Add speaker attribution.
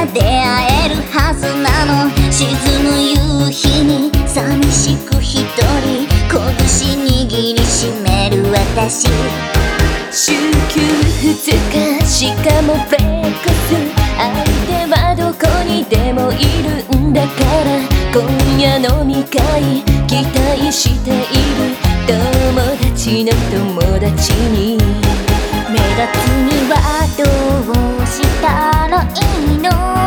Speaker 1: 出会えるはずなの。沈む夕日に寂しく一人拳握りしめる私。
Speaker 2: 週休2日しかもフレックス、相手はどこにでもいるんだから、今夜飲み会期待している。友達の友達に
Speaker 1: 目立つにはどうしたらいいの。